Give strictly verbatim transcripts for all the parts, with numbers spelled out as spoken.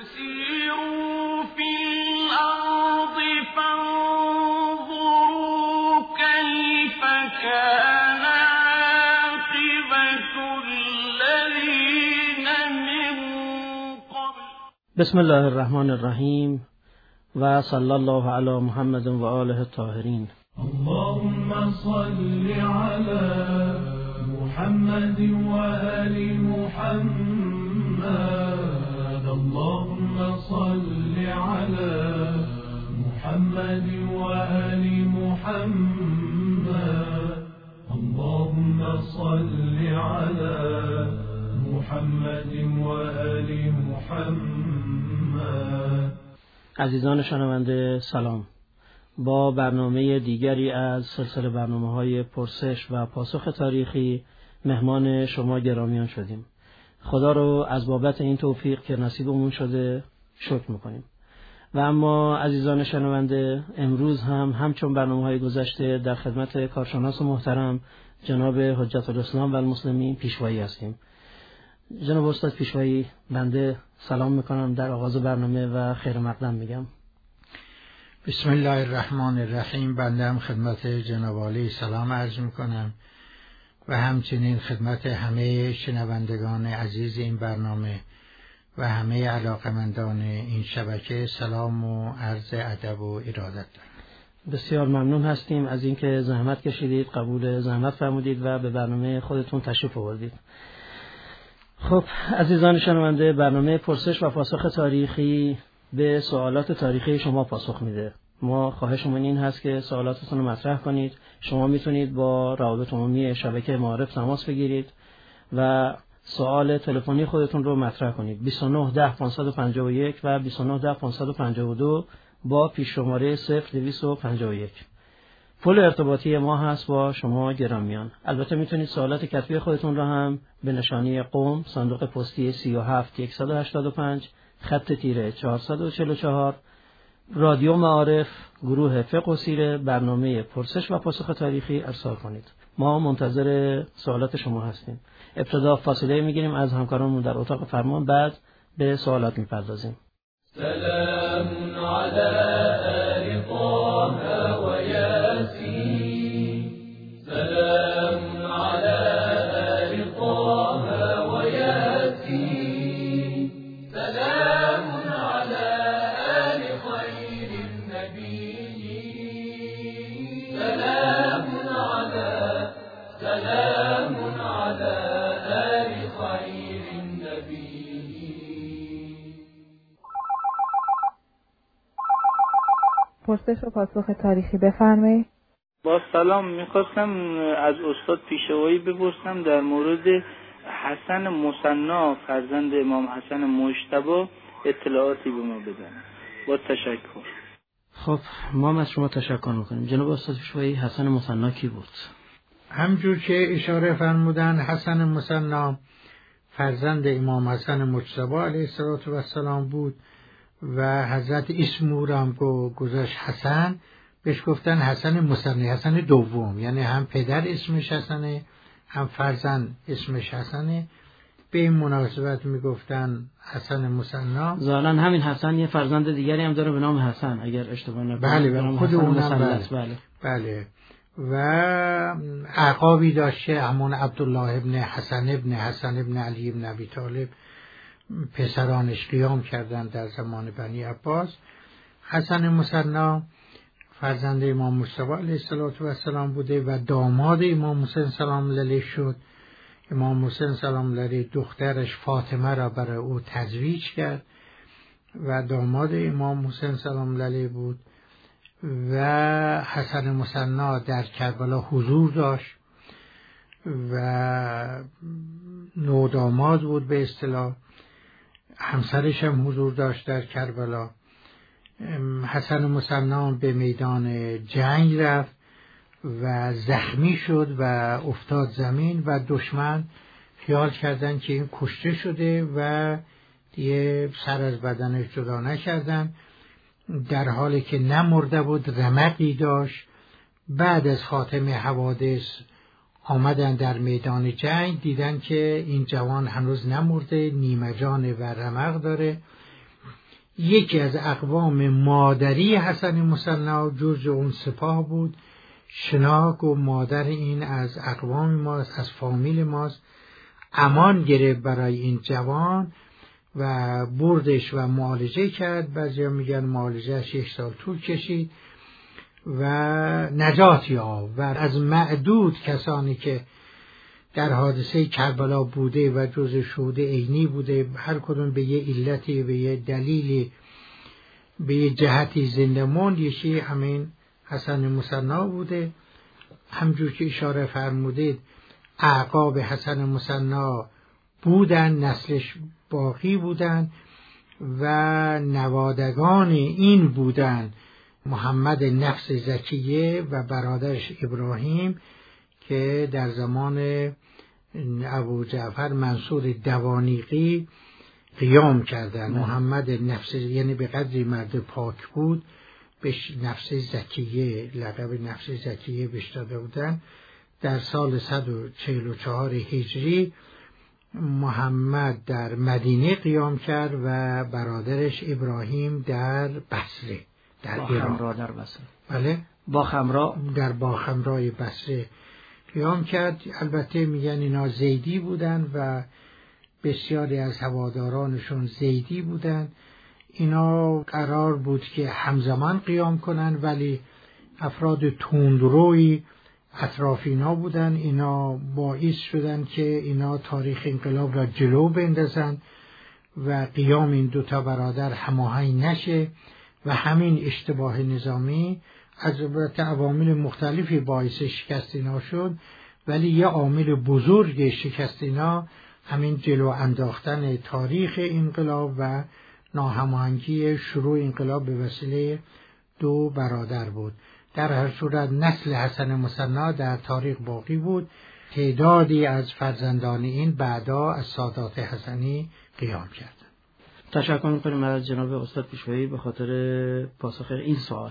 سیروا فی الارض فانظروا کیف کان عاقبة الذین من قبل. بسم الله الرحمن الرحیم و صلی الله علی محمد و آله الطاهرین. اللهم صل على محمد وآل محمد. اللهم صل على محمد وآل محمد. اللهم صل على محمد وآل محمد. عزیزان شنونده سلام. با برنامه دیگری از سلسله برنامه‌های پرسش و پاسخ تاریخی مهمان شما گرامیان شدیم. خدا رو از بابت این توفیق که نصیبمون شده شکر میکنیم. و اما عزیزان شنونده، امروز هم همچون برنامه‌های گذشته در خدمت کارشناس محترم جناب حجت الاسلام و المسلمین پیشوایی هستیم. جناب استاد پیشوایی، بنده سلام میکنم در آغاز برنامه و خیر مقدم میگم. بسم الله الرحمن الرحیم. بنده هم خدمت جناب عالی سلام عرض میکنم و همچنین خدمت همه شنوندگان عزیز این برنامه و همه علاقمندان این شبکه سلام و عرض ادب و ارادت دارم. بسیار ممنون هستیم از اینکه زحمت کشیدید، قبول زحمت فرمودید و به برنامه خودتون تشریف آوردید. خب عزیزان شنونده، برنامه پرسش و پاسخ تاریخی به سوالات تاریخی شما پاسخ میده. ما خواهشمون این هست که سوالاتتون رو مطرح کنید. شما میتونید با روابط عمومی شبکه معارف تماس بگیرید و سوال تلفنی خودتون رو مطرح کنید. بیست و نه ده پانصد و پنجاه و یک و بیست و نه ده پانصد و پنجاه و دو با پیش شماره صفر دویست و پنجاه و یک. پل ارتباطی ما هست با شما گرامیان. البته میتونید سوالات کتبی خودتون رو هم به نشانی قم، صندوق پستی سی و هفت صد و هشتاد و پنج، خط تیره چهارصد و چهل و چهار، رادیو معارف، گروه فقه و سیره، برنامه پرسش و پاسخ تاریخی ارسال کنید. ما منتظر سوالات شما هستیم. ابتدا فاصله میگیریم از همکارانمون در اتاق فرمان، بعد به سوالات میپردازیم. سلام علی آل طه و یاسین. سلام علی آل طه و یاسین. سلام علی آل خیر النبی. سلام علی سلام علی آل خیر النبی. پرسش و پاسخ تاریخی بفرمایید. با سلام، میخواستم از استاد پیشوایی بپرسم در مورد حسن مثنی فرزند امام حسن مجتبی اطلاعاتی به ما بدن. با تشکر. خب ما از شما تشکر میکنیم. جناب استاد پیشوایی، حسن مثنی کی بود؟ همجور که اشاره فرمودن، حسن مثنی فرزند امام حسن مجتبی علیه السلام بود و حضرت اسمو را هم گذاشت حسن، بهش گفتن حسن مثنی، حسن دوم، یعنی هم پدر اسمش حسنه هم فرزند اسمش حسنه. به این مناسبت میگفتن حسن مثنی. ظاهرا همین حسن یه فرزند دیگری هم داره به نام حسن اگر اشتباه نکنم. بله بله، خود اونم بله. بله بله. و عقابی داشته، همون عبدالله ابن حسن ابن حسن ابن علی ابن ابی طالب پسرانش قیام کردند در زمان بنی عباس. حسن مثنی فرزند امام مجتبی علیه السلام بوده و داماد امام حسین سلام علیه شد. امام حسین سلام علیه دخترش فاطمه را برای او تزویج کرد و داماد امام حسین سلام علیه بود. و حسن مثنی در کربلا حضور داشت و نوداماد بود به اصطلاح. همسرش هم حضور داشت در کربلا. حسن مثنی به میدان جنگ رفت و زخمی شد و افتاد زمین و دشمن خیال کردن که این کشته شده و دیگه سر از بدنش جدا نکردن، در حالی که نمرده بود، رمقی داشت. بعد از خاتمه حوادث آمدن در میدان جنگ، دیدن که این جوان هنوز نمرده، نیمه جانه و رمق داره یکی از اقوام مادری حسن مصنا جزء اون سپاه بود. شناک و مادر این از اقوام ماست، از فامیل ماست. امان گرفت برای این جوان و بردش و معالجه کرد. بعضیا میگن معالجهش یک سال طول کشید و نجات یافت. و از معدود کسانی که در حادثه کربلا بوده و جزء شهود عینی بوده، هر کدوم به یه علتی، به یه دلیلی، به یه جهتی زنده موند، یکی همین حسن مصنا بوده. همجور که اشاره فرمودید اعقاب حسن مصنا بودن، نسلش باقی بودن و نوادگان این بودن محمد نفس زکیه و برادرش ابراهیم که در زمان ابو جعفر منصور دوانیقی قیام کردن. محمد نفس یعنی به قدری مرد پاک بود بهش نفس زکیه، لقب نفس زکیه بهش داده بودن. در سال صد و چهل و چهار هجری محمد در مدینه قیام کرد و برادرش ابراهیم در بصره، در باخمرا در بصره. بله، باخمرا در باخمرای بصره قیام کرد. البته میگن اینا زیدی بودن و بسیاری از هوادارانشون زیدی بودن. اینا قرار بود که همزمان قیام کنن ولی افراد تندروی اطراف اینا بودن. اینا باعث شدن که اینا تاریخ انقلاب را جلو بندازن و قیام این دوتا برادر هماهنگ نشه و همین اشتباه نظامی از البته عوامل مختلفی باعث شکست اینا شد، ولی یه عامل بزرگ شکست اینا همین جلو انداختن تاریخ انقلاب و ناهماهنگی شروع انقلاب به وسیله دو برادر بود. در هر صورت نسل حسن مصنا در تاریخ باقی بود. تعدادی از فرزندان این بعدا از سادات حسنی قیام کردند. تشکر می‌کنیم از جناب استاد پیشوایی به خاطر پاسخ این سوال.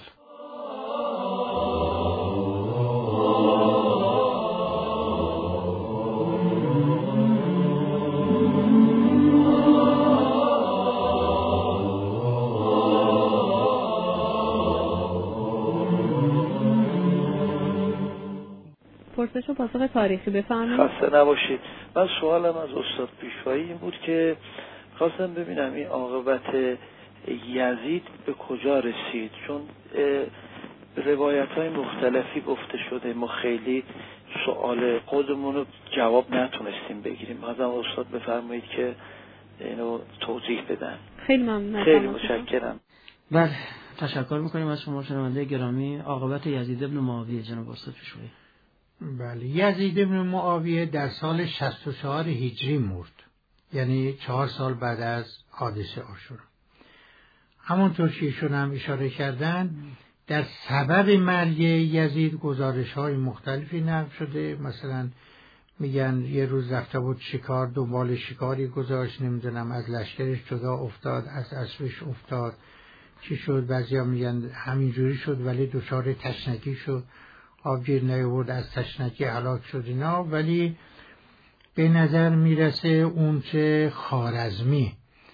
پرسش و پاسخ تاریخی بفرمایید. خسته نباشید. من سوالم از استاد پیشوایی این بود که خواستم ببینم این عاقبت یزید به کجا رسید، چون روایت‌های مختلفی گفته شده، ما خیلی سوال خودمون رو جواب نتونستیم بگیریم. مثلا استاد بفرمایید که اینو توضیح بدن. خیلی ممنون. خیلی متشکرم. بله، تشکر می‌کنیم از شما شنونده گرامی. عاقبت یزید ابن معاویه جناب استاد پیشوایی. بله، یزید ابن معاویه در سال شصت و چهار هجری مرد، یعنی چهار سال بعد از حادثه عاشورا. همونطور که ایشون هم اشاره کردن در سبب مرگ یزید گزارش های مختلفی نقل شده. مثلا میگن یه روز رفته بود شکار، دنبال شکاری گذاشت، نمیدونم از لشکرش جدا افتاد، از اسبش افتاد، چی شد؟ بعضیا میگن همینجوری شد ولی دچار تشنگی شد، آبگیر نیاورد، از تشنگی هلاک شد اینا. ولی به نظر میرسه اون چه خوارزمی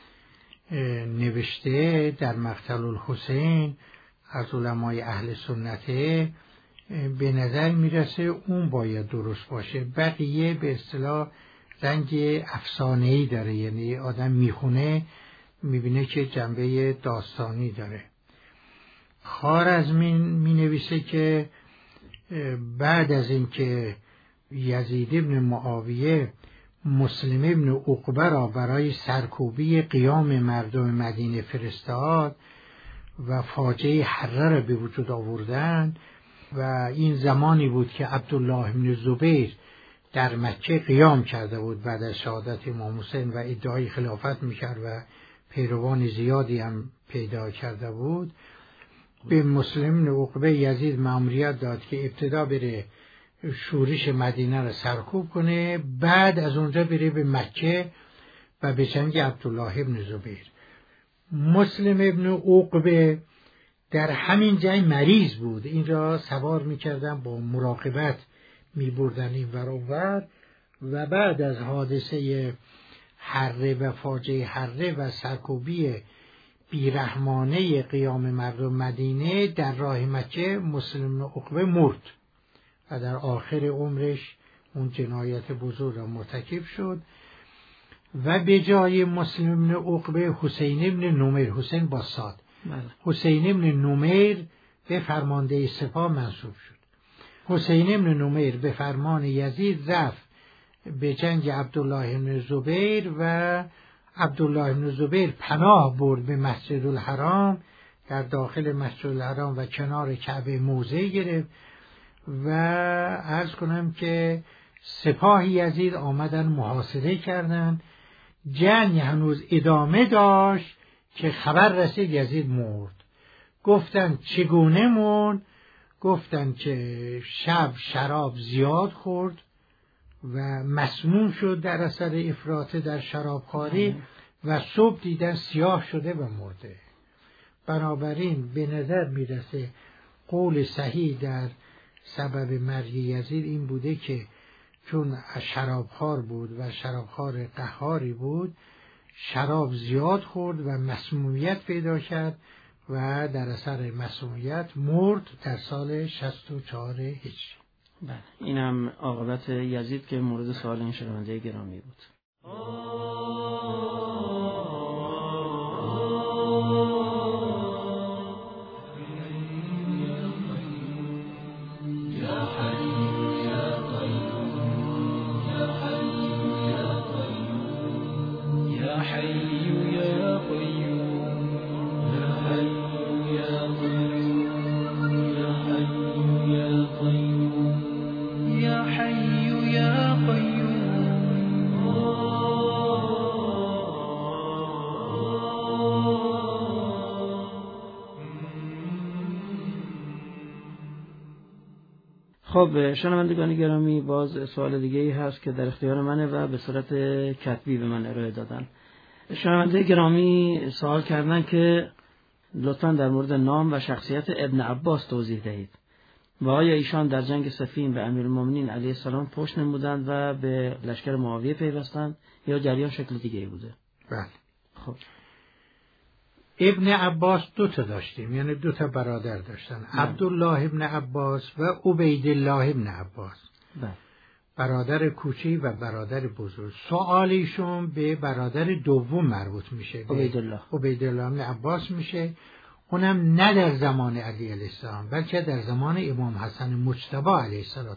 نوشته در مقتل الحسین از علمای اهل سنته، به نظر میرسه اون باید درست باشه. بقیه به اصطلاح رنگ افسانه‌ای داره، یعنی آدم میخونه میبینه که جنبه داستانی داره. خوارزمی مینویسه که بعد از اینکه یزید ابن معاویه مسلم ابن عقبه را برای سرکوبی قیام مردم مدینه فرستاد و فاجعه حره را به وجود آوردن و این زمانی بود که عبدالله ابن زبیر در مکه قیام کرده بود بعد از شهادت امام حسین و ادعای خلافت میکرد و پیروان زیادی هم پیدا کرده بود. به مسلم ابن عقبه یزید مأموریت داد که ابتدا بره شورش مدینه را سرکوب کنه، بعد از اونجا بره به مکه و به جنگ عبدالله ابن زبیر. مسلم ابن عقبه در همین جنگ مریض بود، این را سوار میکردن با مراقبت میبردن این ور و ور و بعد از حادثه حره و فاجعه حره و سرکوبی بیرحمانه قیام مردم مدینه در راه مکه مسلم بن عقبه مرد و در آخر عمرش اون جنایت بزرگ را مرتکب شد و به جای مسلم بن عقبه حسین بن نمیر، حسین با صاد، حسین بن نمیر به فرمانده سپاه منصوب شد. حسین بن نمیر به فرمان یزید رفت به جنگ عبدالله بن زبیر و عبدالله بن زبیر پناه برد به مسجد الحرام، در داخل مسجد الحرام و کنار کعبه موضع گرفت و عرض کنم که سپاه یزید آمدن محاصره کردند. جنگ هنوز ادامه داشت که خبر رسید یزید مرد. گفتن چگونه مرد؟ گفتن که شب شراب زیاد خورد و مسموم شد در اثر افراط در شرابخواری و صبح دیدن سیاه شده و مرده. بنابراین به نظر میرسه قول صحیح در سبب مرگ یزید این بوده که چون شرابخوار بود و شرابخوار قهاری بود، شراب زیاد خورد و مسمومیت پیدا کرد و در اثر مسمومیت مرد در سال شصت و چهار هجری. بله، این هم عاقبت یزید که مورد سوال این شنونده گرامی بود. خب شنوندگان گرامی، باز سوال دیگه ای هست که در اختیار منه و به صورت کتبی به من ارائه دادن. شنونده گرامی سوال کردن که لطفاً در مورد نام و شخصیت ابن عباس توضیح دهید و آیا ایشان در جنگ صفین به امیرالمومنین علیه السلام پشت نمودند و به لشکر معاویه پیوستند یا جریان شکل دیگه ای بوده؟ بله. خب ابن عباس دو تا داشتیم، یعنی دو تا برادر داشتن، عبدالله ابن عباس و عبیدالله ابن عباس. بله. برادر کوچی و برادر بزرگ. سوالیشون به برادر دوم مربوط میشه، عبیدالله عبیدالله ابن عباس میشه. اونم نه در زمان علی علیه السلام بلکه در زمان امام حسن مجتبی علیه السلام.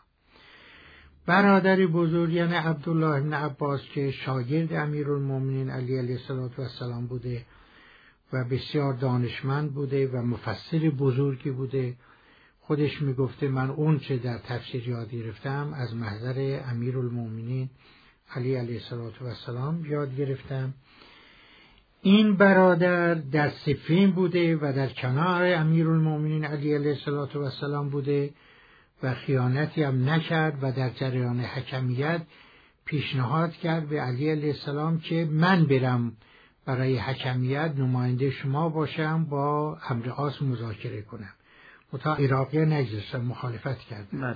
برادر بزرگ یعنی عبدالله ابن عباس که شاگرد امیرالمومنین علی علیه السلام بوده و بسیار دانشمند بوده و مفسر بزرگی بوده. خودش میگفته من اون چه در تفسیر یاد گرفتم از محضر امیرالمومنین علی علیه السلام یاد گرفتم. این برادر در صفین بوده و در کنار امیرالمومنین علی علیه السلام بوده و خیانتی هم نکرد و در جریان حکمیت پیشنهاد کرد به علی علیه السلام که من برم برای حکمیت نماینده شما باشم، با عمرو عاص مذاکره کنم. متا عراقی نگذاشتن، مخالفت کرد. بله.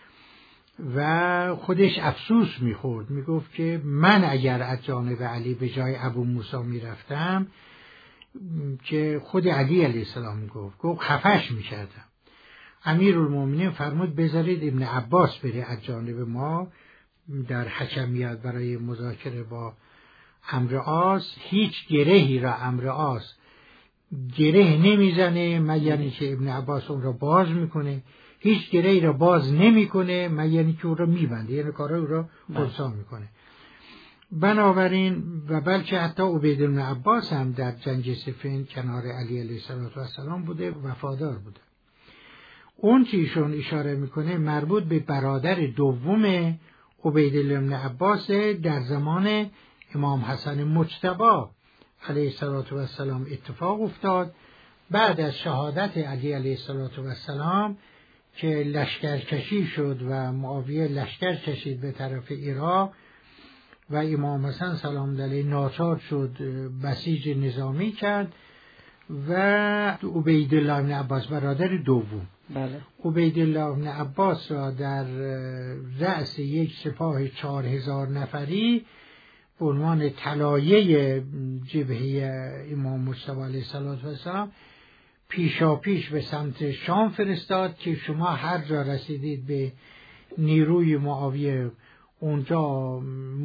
و خودش افسوس میخورد، میگفت که من اگر از جانب علی به جای ابو موسی میرفتم، که خود علی علیه السلام میگفت گفت خفش میکردم. امیرالمومنین فرمود بذارید ابن عباس بره از جانب ما در حکمیت برای مذاکره با عمرو عاص. هیچ گرهی را عمرو عاص گره نمیزنه مگر اینکه ابن عباس اون را باز میکنه، هیچ گرهی را باز نمیکنه مگر اینکه اون را میبنده، یعنی کارا اون را خلصا میکنه. بنابراین و بلکه حتی عبیدالله عباس هم در جنگ صفین کنار علی علیه السلام بوده، وفادار بوده. اون که ایشون اشاره میکنه مربوط به برادر دوم عبیدالله ابن عباس در زمان امام حسن مجتبی علیه السلام اتفاق افتاد. بعد از شهادت علی علیه السلام که لشکر کشی شد و معاویه لشکر کشید به طرف عراق و امام حسن سلام علیه ناچار شد بسیج نظامی کرد و عبیدالله ابن عباس برادر دوم، بله، عبیدالله ابن عباس را در رأس یک سپاه چهار هزار نفری به عنوان طلایه جبهه امام مجتبی علیه السلام پیشا پیش به سمت شام فرستاد که شما هر جا رسیدید به نیروی معاویه اونجا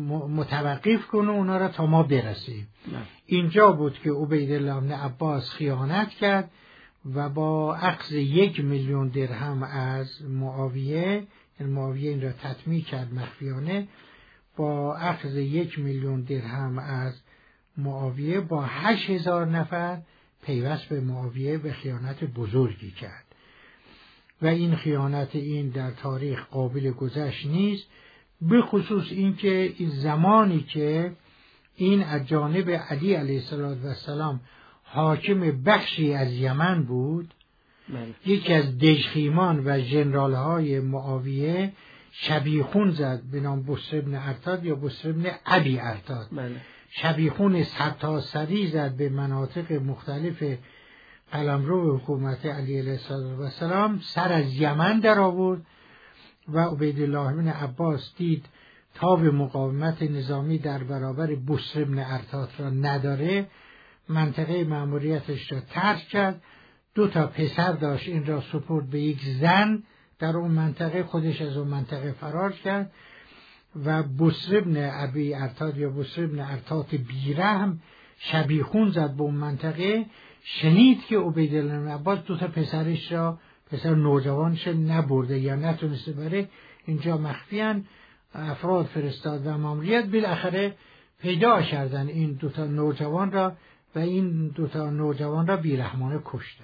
متوقف کنه اونا را تا ما برسیم. اینجا بود که عبیدالله بن عباس خیانت کرد و با اخذ یک میلیون درهم از معاویه، این معاویه این را تطمیع کرد مخفیانه، با اخذ یک میلیون درهم از معاویه با هشت هزار نفر پیوست به معاویه به خیانت بزرگی کرد و این خیانت این در تاریخ قابل گذشت نیست، به خصوص اینکه این زمانی که این از جانب علی علیه السلام حاکم بخشی از یمن بود، بله. یکی از دژخیمان و ژنرال های معاویه شبیخون زد به نام بصر بن ارتاد یا بصر بن ابی ارتاد، بله. شبیخون سرتاسری زد به مناطق مختلف قلمرو حکومت علی علیه السلام، سر از یمن در آورد و عبیدالله بن عباس دید تاب مقاومت نظامی در برابر بصر بن ارتاد را نداره، منطقه مأموریتش را ترک کرد، دو تا پسر داشت، این را سپرد به یک زن در اون منطقه، خودش از اون منطقه فرار کرد و بصر بن ابی ارتاد یا بصر بن ارتاد بیرحم شبیخون زد به اون منطقه، شنید که عبیدالله بن عباس دو تا پسرش را، پسر نوجوانش نبرده یا نتونسته بره، اینجا مخفیان افراد فرستاد و ماموریت بالاخره پیدا کردن این دو تا نوجوان را و این دو تا نوجوان را بیرحمانه کشتن.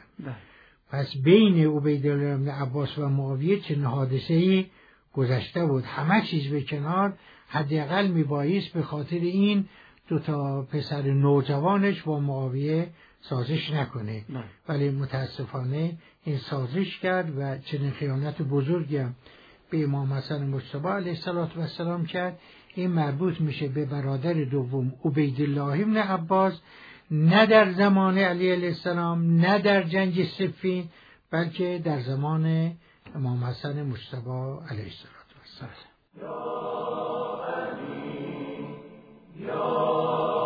پس بین عبیدالله بن عباس و معاویه چنین حادثه‌ای گذشته بود، همه چیز به کنار، حداقل میبایست به خاطر این دو تا پسر نوجوانش با معاویه سازش نکنه، نه. ولی متاسفانه این سازش کرد و چنین خیانت بزرگی هم به امام حسن مجتبی علیه السلام کرد. این مربوط میشه به برادر دوم عبیدالله بن عباس، نه در زمان علی علیه السلام، نه در جنگ صفین، بلکه در زمان امام حسن مجتبی علیه السلام. یا علی یا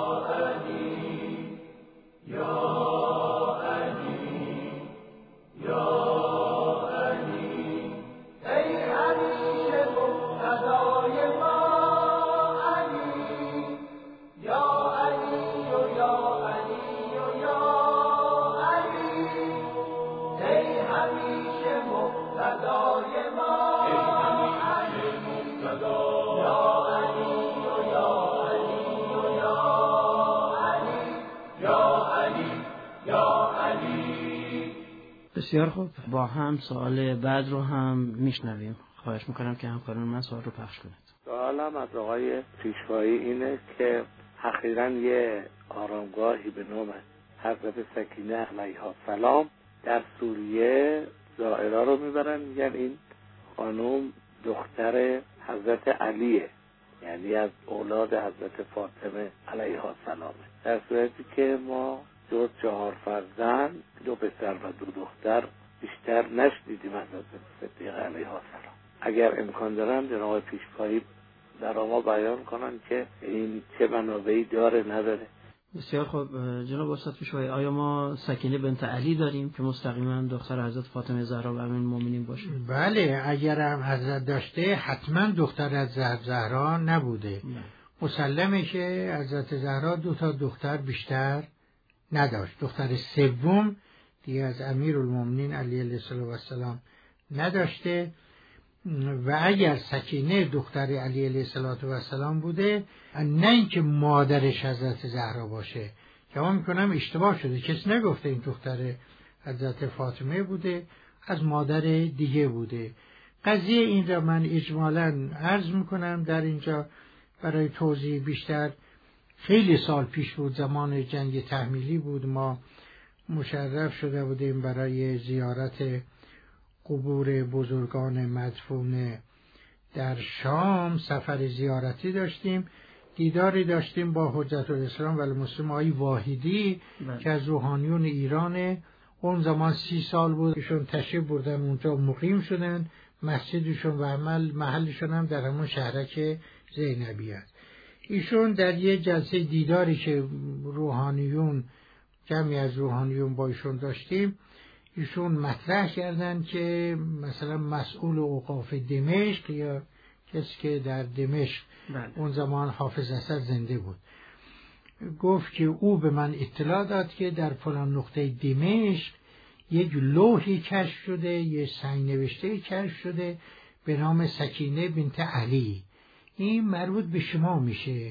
بسیار خوب، با هم سوال بعد رو هم میشنویم. خواهش میکنم که همکاران من سوال رو پخش کنید. سوالم از آقای پیشوایی اینه که اخیراً یه آرامگاهی به نام حضرت سکینه علیها السلام در سوریه زائرا رو میبرن، میگن این خانم دختر حضرت علیه، یعنی از اولاد حضرت فاطمه علیها السلام، در صورتی که ما دو چهار فرزند، دو پسر و دو دختر، بیشتر نشنیدیم از حضرت صدیقه علیها السلام. اگر امکان دارن جناب پیشوایی در ما بیان کنن که این چه منابعی داره نداره. بسیار خوب جناب استاد پیشوایی، آیا ما سکینه بنت علی داریم که مستقیما دختر حضرت فاطمه زهرا و ام المؤمنین باشه؟ بله، اگر هم حضرت داشته حتما دختر از زهرا نبوده. نه. مسلمه که حضرت زهرا دو تا دختر بیشتر نداشت، دختر سوم دیگه از امیرالمومنین علی علیه السلام نداشته و اگر سکینه دختر علی علیه السلام بوده، نه اینکه مادرش حضرت زهرا باشه، که ما میکنم اشتباه شده، کسی نگفته این دختر حضرت فاطمه بوده، از مادر دیگه بوده. قضیه این را من اجمالاً عرض میکنم در اینجا برای توضیح بیشتر. خیلی سال پیش بود، زمان جنگ تحمیلی بود، ما مشرف شده بودیم برای زیارت قبور بزرگان مدفون در شام، سفر زیارتی داشتیم، دیداری داشتیم با حجت الاسلام و المسلمین آقای واحدی من. که از روحانیون ایرانه، اون زمان سی سال بود، ایشون تشریف بردن اونجا مقیم شدن، مسجدشون و عمل محلشون هم در همون شهرک زینبی است. ایشون در یه جلسه دیداری که روحانیون جمعی از روحانیون با ایشون داشتیم، ایشون مطرح کردن که مثلا مسئول اوقاف دمشق یا کسی که در دمشق بله. اون زمان حافظ اسد زنده بود، گفت که او به من اطلاع داد که در فلان نقطه دمشق یک لوحی کشف شده، یک سنگ نوشته کشف شده به نام سکینه بنت علی، این مربوط به شما میشه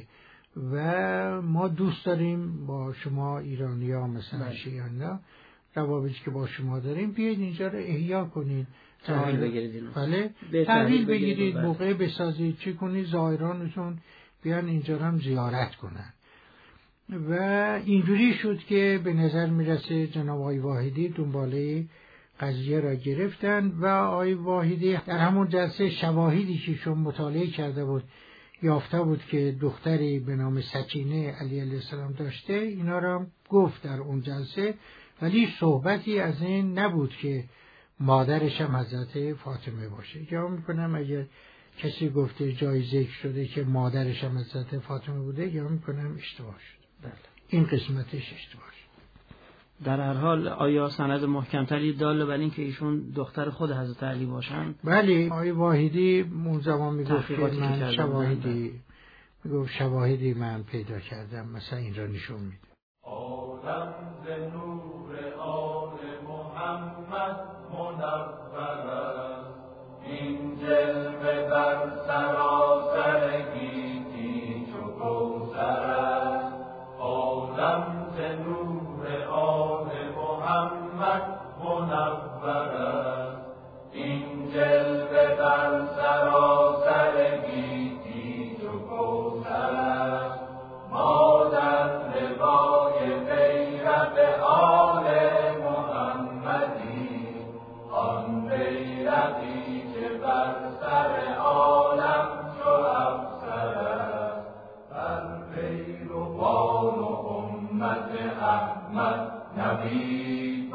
و ما دوست داریم با شما ایرانی ها مثلا شیعان روابطی که با شما داریم بیاید اینجا رو احیا کنید، تحویل بگیرید، بله تحویل بگیرید، موقع بسازید، چی کنید، زائرانتون بیان اینجا هم زیارت کنن. و اینجوری شد که به نظر میرسه جناب آقای واحدی دنباله قضیه را گرفتن و آقای واحدی در همون جلسه شواهدی که شما مطالعه کرده بود یافته بود که دختری به نام سکینه علی علیه السلام داشته، اینا را گفت در اون جلسه، ولی صحبتی از این نبود که مادرش هم حضرت فاطمه باشه. یا میکنم اگر کسی گفته جای ذکر شده که مادرش هم حضرت فاطمه بوده، یا میکنم اشتباه شد. بله. این قسمتش اشتباه شد. در هر حال آیا سند محکمتری داله بر این که ایشون دختر خود حضرت علی باشن؟ بله، آقای واحدی اون زمان میگفت که من شواهدی میگفت شواهدی من پیدا کردم، مثلا این را نشون میده. عالم ز نور آل محمد منور است، این جلوه بر سراسر گیتی چو کوثر است. عالم ز نور آل محمد منور است، این جلوه بر سراسر گیتی چو کوثر است. ما در لوای بیرق آل محمدی، آن بیرقی که بر سر عالم چو افسر است. بر پیروان و امت احمد نوید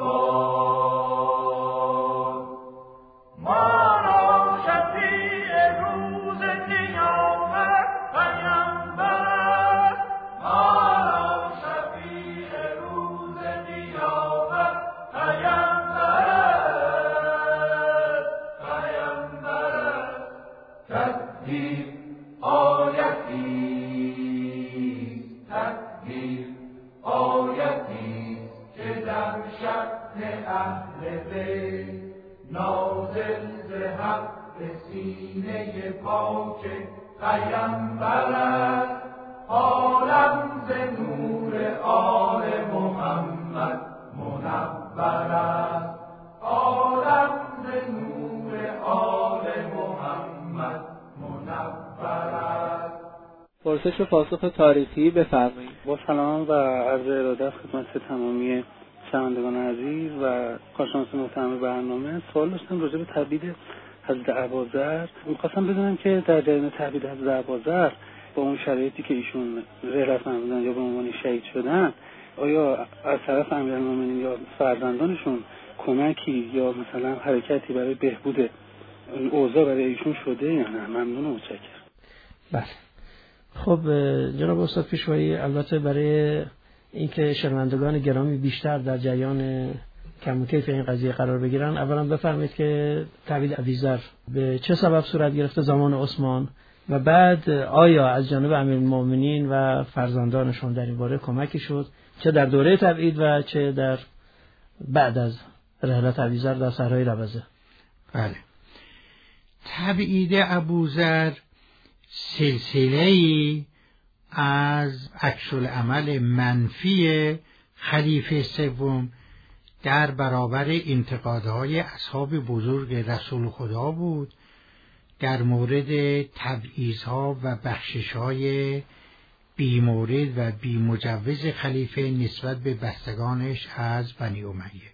باد. ما را شفیع روز قیامت پیامبر است، ما را شفیع روز قیامت پیامبر است، پیامبر است. تکبیر آیتی، تکبیر آیتی که در شأن اهل بیت نازل ز حق به سینه پاک پیامبر است. عالم ز نور آل محمد منور است، عالم ز نور آل محمد منور است. پرسش و پاسخ تاریخی بفرمایید. با سلام و عرض ارادت خدمت تمامی شنوندگان عزیز و کارشناس محترم برنامه، سوال داشتم راجع به تبعید حضرت ابوذر. می‌خواستم بدونم که در جریان تبعید حضرت ابوذر با اون شرایطی که ایشون رحلت فرمودن یا به عنوان شهید شدن، آیا از طرف امیرالمومنین یا فرزندانشون کمکی یا مثلا حرکتی برای بهبود اون اوضاع برای ایشون شده یا نه؟ ممنون و متشکرم. بله. خب جناب استاد پیشوایی، البته برای اینکه شنوندگان گرامی بیشتر در جریان کم و کیف این قضیه قرار بگیرن، اولا بفرمایید که تبعید ابوذر به چه سبب صورت گرفته زمان عثمان و بعد آیا از جانب امیرالمومنین و فرزندانشون در این باره کمکی شد، چه در دوره تبعید و چه در بعد از رحلت ابوذر در صحرای ربضه؟ بله. تبعید ابوذر سلسله‌ای از عکس‌العمل منفی خلیفه سوم در برابر انتقادهای اصحاب بزرگ رسول خدا بود در مورد تبعیض‌ها و بخشش‌های بی‌مورد و بی‌مجوز خلیفه نسبت به بستگانش از بنی امیه.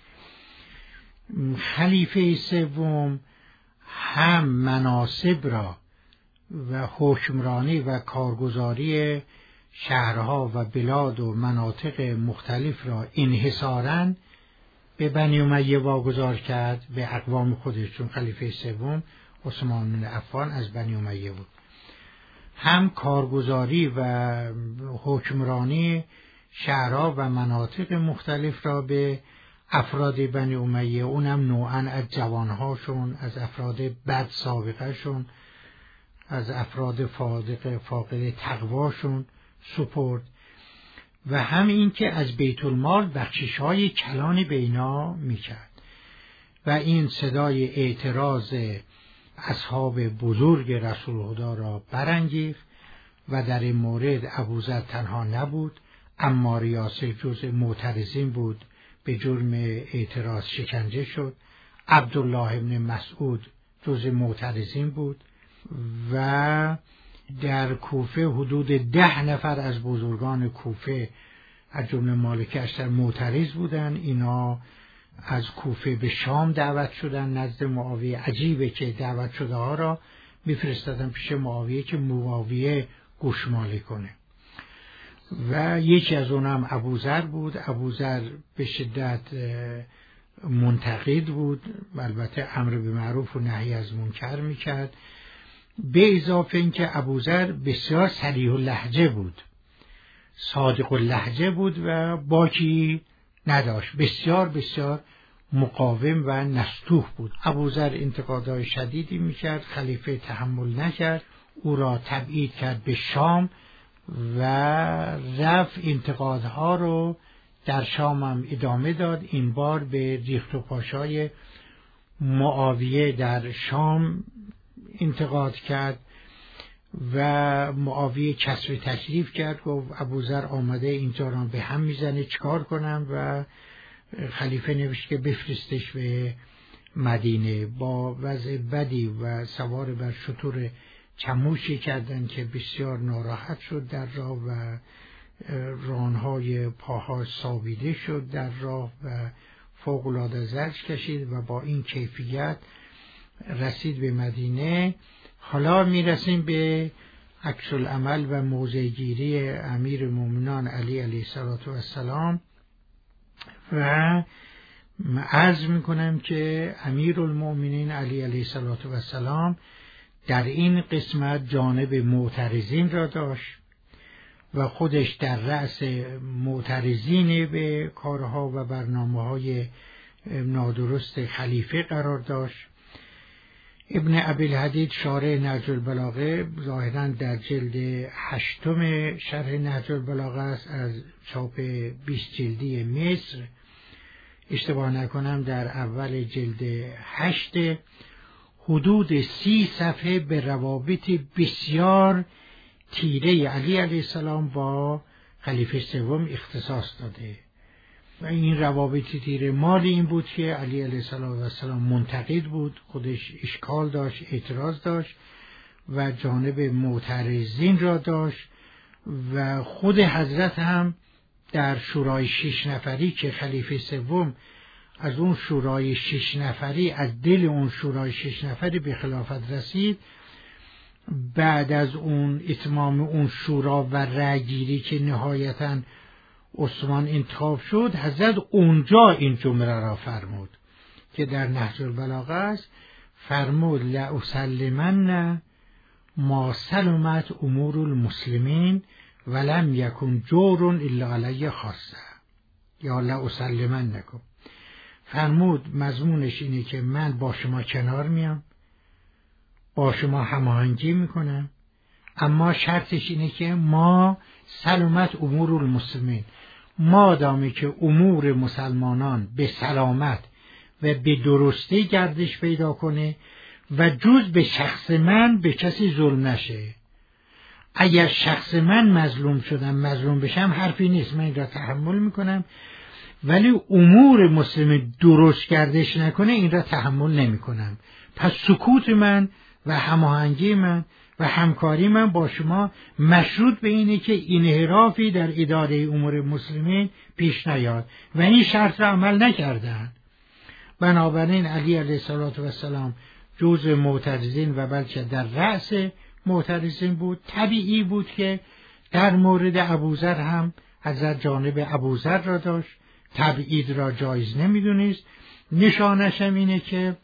خلیفه سوم هم مناصب را و حکمرانی و کارگزاری شهرها و بلاد و مناطق مختلف را انحصاراً به بنی امیه واگذار کرد، به اقوام خودش، چون خلیفه سوم عثمان بن عفان از بنی امیه بود. هم کارگزاری و حکمرانی شهرها و مناطق مختلف را به افراد بنی امیه، اونم نوعاً از جوانهاشون، از افراد بد سابقهشون، از افراد فاقد فاقد تقواشون سپرد و هم این که از بیت المال بخشش‌های کلانی به اینا میکرد و این صدای اعتراض اصحاب بزرگ رسول خدا را برانگیخت و در این مورد ابوذر تنها نبود، عمار یاسر جز معترضین بود، به جرم اعتراض شکنجه شد. عبدالله ابن مسعود جز معترضین بود و در کوفه حدود ده نفر از بزرگان کوفه از جمله مالک اشتر معترض بودن. اینا از کوفه به شام دعوت شدن نزد معاویه. عجیبه که دعوت شده ها را میفرستادن پیش معاویه که معاویه گوشمالی کنه و یکی از اونم ابوذر بود. ابوذر به شدت منتقد بود، البته امر به معروف و نهی از منکر میکرد، به اضافه اینکه ابوذر بسیار صریح اللهجه بود، صادق اللهجه بود و باکی نداشت، بسیار بسیار مقاوم و نستوح بود. ابوذر انتقادهای شدیدی میکرد، خلیفه تحمل نکرد، او را تبعید کرد به شام و رفت انتقادها رو در شام هم ادامه داد. این بار به ریخت و پاشای معاویه در شام انتقاد کرد و معاویه کسر تشریف کرد، گفت ابوذر آمده اینجا را به هم میزنه، چکار کنم؟ و خلیفه نوشت که بفرستش به مدینه. با وضع بدی و سوار بر شتر چموشی کردن که بسیار ناراحت شد در راه و رانهای پاها سابیده شد در راه و فوق‌العاده زجر کشید و با این کیفیت رسید به مدینه. حالا میرسیم به عکس العمل و موضع‌گیری امیر مومنان علی علیه السلام و عرض میکنم که امیر المؤمنین علی علیه السلام در این قسمت جانب معترضین را داشت و خودش در رأس معترضین به کارها و برنامه‌های نادرست خلیفه قرار داشت. ابن ابی‌الحدید شارح نهج البلاغه ظاهراً در جلد هشتم شرح نهج البلاغه است، از چاپ بیست جلدی مصر، اشتباه نکنم در اول جلد هشت، حدود سی صفحه به روابط بسیار تیره علی علیه السلام با خلیفه سوم اختصاص داده و این روابط تیره مال این بود که علی علیه السلام منتقد بود، خودش اشکال داشت، اعتراض داشت و جانب معترضین را داشت و خود حضرت هم در شورای شش نفری که خلیفه سوم از اون شورای شش نفری، از دل اون شورای شش نفری به خلافت رسید، بعد از اون اتمام اون شورا و رأی‌گیری که نهایتاً عثمان انتخاب شد، حضرت اونجا این جمله را فرمود که در نهج البلاغه است، فرمود لأسلمن ما سلمت امور المسلمین ولم یکن جور الا علی خاصه، یا لأسلمن نکن. فرمود مضمونش اینه که من با شما کنار میام، با شما هماهنگی میکنم، اما شرطش اینه که ما سلامت امور المسلمین، مادامی که امور مسلمانان به سلامت و به درستی گردش پیدا کنه و جز به شخص من به کسی ظلم نشه. اگر شخص من مظلوم شدم مظلوم بشم حرفی نیست، من این را تحمل میکنم، ولی امور مسلم درست گردش نکنه این را تحمل نمی کنم. پس سکوت من و هماهنگی من و همکاری من با شما مشروط به اینه که انحرافی در اداره امور مسلمین پیش نیاد و این شرط را عمل نکردن. بنابراین علی علیه السلام جز معترضین و بلکه در رأس معترضین بود. طبیعی بود که در مورد ابوذر هم حضرت جانب ابوذر را داشت، تبعید را جایز نمیدونست. نشانش هم اینه که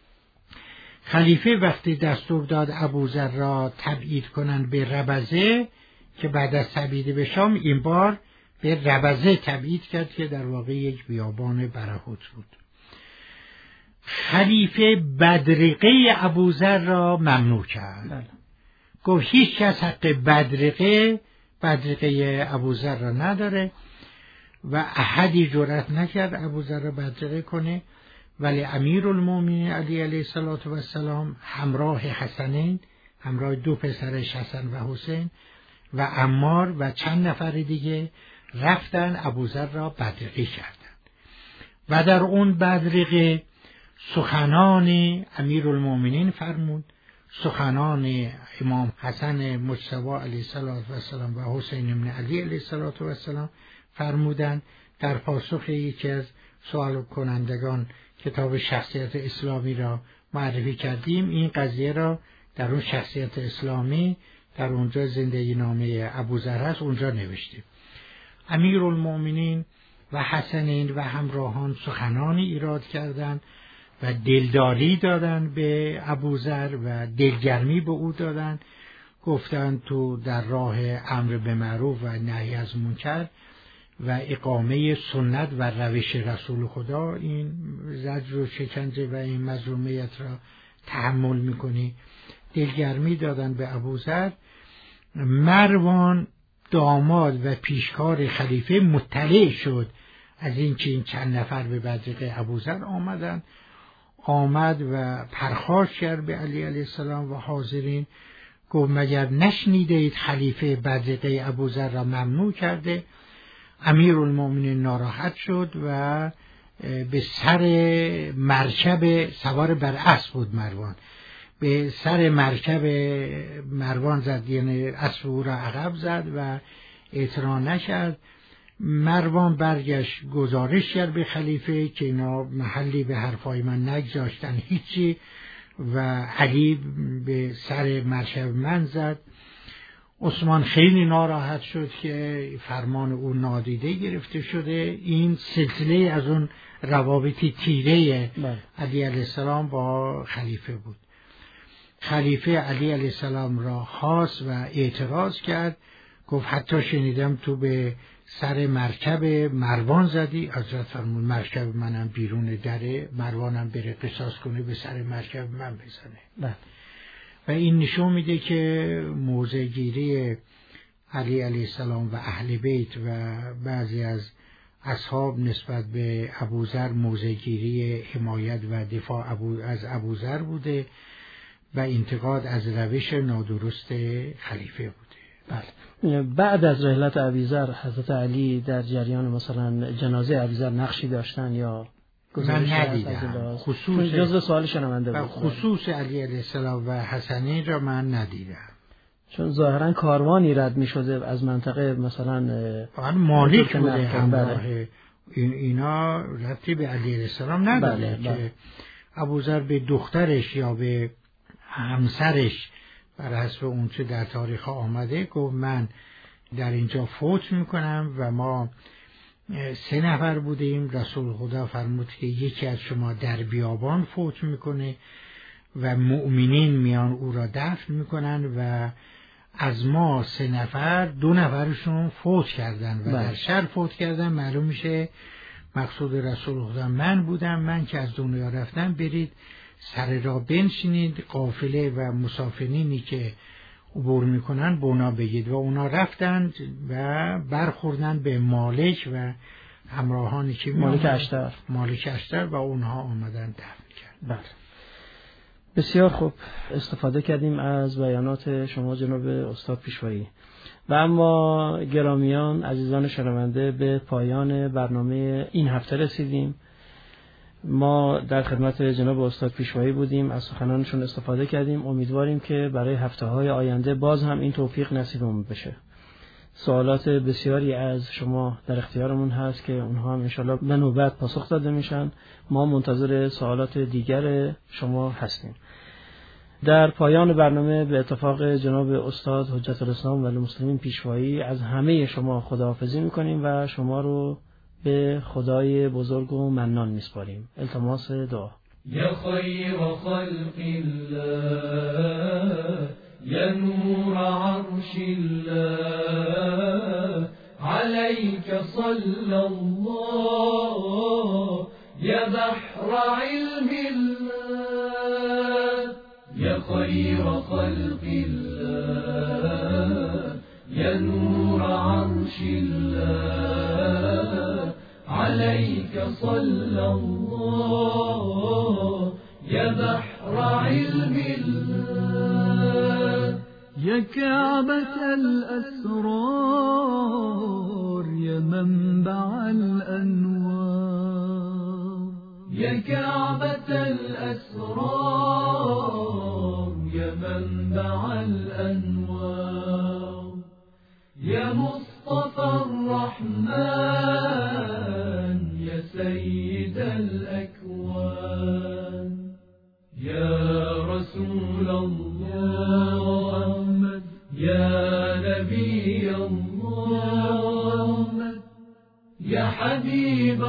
خلیفه وقتی دستور داد ابوذر را تبعید کنن به ربضه که بعد از تبعید به شام، این بار به ربزه تبعید کرد که در واقع یک بیابان برهوت بود. خلیفه بدرقه ابوذر را ممنوع کرد. بله. گفت هیچ کس حق بدرقه بدرقه ابوذر را نداره و احدی جرأت نکرد ابوذر را بدرقه کنه، ولی امیرالمومنین علی علیه السلام همراه حسنین، همراه دو پسرش حسن و حسین و عمار و چند نفر دیگه رفتن ابوذر را بدرقه کردند و در اون بدرقه سخنان امیرالمومنین فرمود، سخنان امام حسن مجتبی علیه السلام و حسین بن علی علیه السلام فرمودند. در پاسخ یکی از سوال کنندگان کتاب شخصیت اسلامی را معرفی کردیم، این قضیه را در اون شخصیت اسلامی در اونجا زندگی نامه ابوذر هست، اونجا نوشتیم. امیرالمومنین و حسنین و همراهان سخنانی ایراد کردند و دلداری دادن به ابوذر و دلگرمی به او دادن. گفتند تو در راه امر به معروف و نهی از منکر و اقامه سنت و روش رسول خدا این زجر و شکنجه و این مظلومیت را تحمل میکنی. دلگرمی دادن به ابوذر. مروان داماد و پیشکار خلیفه مطلع شد از این که این چند نفر به بدرقه ابوذر آمدن، آمد و پرخاش کرد به علی علیه السلام و حاضرین. گفت مگر نشنیدید خلیفه بدرقه ابوذر را ممنوع کرده؟ امیرالمومنین ناراحت شد و به سر مرکب سوار بر اسب بود مروان، به سر مرکب مروان زد، یعنی اسب او را عقب زد و اعتراض نکرد. مروان برگشت گزارش کرد به خلیفه که اینا محلی به حرفای من نگذاشتن هیچی و علی به سر مرکب من زد. عثمان خیلی ناراحت شد که فرمان او نادیده گرفته شده. این سلسله از اون روابط تیره علی علیه السلام با خلیفه بود. خلیفه علی علیه السلام را خواست و اعتراض کرد، گفت حتی شنیدم تو به سر مرکب مروان زدی. حضرت فرمود مرکب منم بیرون دره، مروانم بره قصاص کنه به سر مرکب من بزنه. بله. و این نشون میده که موضع گیری علی علیه السلام و اهل بیت و بعضی از اصحاب نسبت به ابوذر موضع گیری حمایت و دفاع ابو از ابوذر بوده و انتقاد از روش نادرست خلیفه بوده. بله. بعد از رحلت ابوذر حضرت علی در جریان مثلا جنازه ابوذر نقشی داشتن یا من ندیدم؟ خصوص جزء سوال شنونده بود. خصوص علی علیه السلام و حسنین را من ندیدم، چون ظاهرا کاروانی رد می شده از منطقه مثلا مالک بوده همراه این اینا ربطی به علی علیه السلام نداره. بله. که ابوذر به دخترش یا به همسرش بر حسب اون چه در تاریخ آمده گفت من در اینجا فوت میکنم و ما سه نفر بودیم. رسول خدا فرمود که یکی از شما در بیابان فوت میکنه و مؤمنین میان او را دفن میکنن و از ما سه نفر دو نفرشون فوت کردن و در شهر فوت کردن. معلوم میشه مقصود رسول خدا من بودم، من که از دنیا رفتم برید سر را بنشینید، قافله و مسافرینی که عبور میکنن به اونا بگید. و اونا رفتند و برخوردن به مالک و همراهانی که مالک اشتر مالک اشتر و اونها آمدن دفن کرد. بله. بسیار خوب استفاده کردیم از بیانات شما جناب استاد پیشوایی. و اما گرامیان عزیزان شنونده به پایان برنامه این هفته رسیدیم. ما در خدمت جناب استاد پیشوایی بودیم، از سخنانشون استفاده کردیم. امیدواریم که برای هفته‌های آینده باز هم این توفیق نصیبمون بشه. سوالات بسیاری از شما در اختیارمون هست که اونها هم انشالله به نوبت پاسخ داده میشن. ما منتظر سوالات دیگر شما هستیم. در پایان برنامه به اتفاق جناب استاد حجت الاسلام و المسلمین پیشوایی از همه شما خداحافظی میکنیم و شما رو به خدای بزرگ و منان میسپاریم. التماس دعا. یا خیر خلق الله یا نور عرش الله عليك صلى الله يا بحر علم الله يا خير خلق الله يا نور عرش الله عليك صلى الله يا بحر علم الله يا كعبة الأسرار يا منبع الأنوار يا كعبة الأسرار يا منبع الأنوار يا مصطفى الرحمن يا سيد الأكوان يا رسول الله يا نبي الله يا حبيب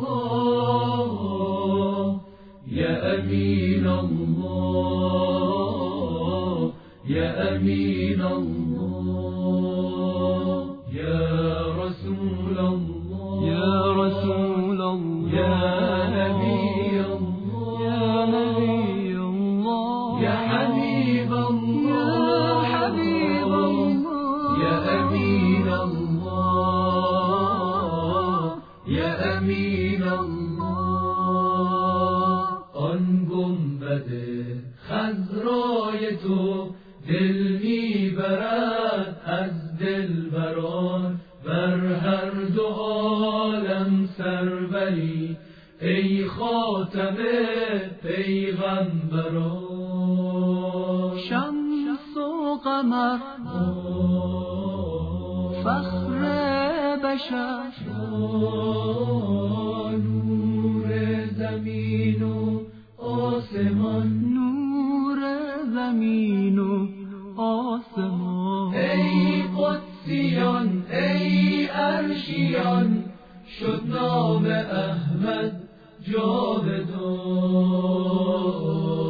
الله يا أمين الله يا أمين الله يا رسول الله يا رسول الله يا نبي الله يا نبي الله يا حبيب الله يا حبيب الله يا أمين الله يا أمين الله آن گنبد خضرای تو دل میبرد از دلبران بر هر دو عالم سروری ای خاتم پیغمبران شمس و قمر فخر بشر نور زمین و آسمان نور زمین و آسمان ای قدسیان ای عرشیان شد نام احمد جاودان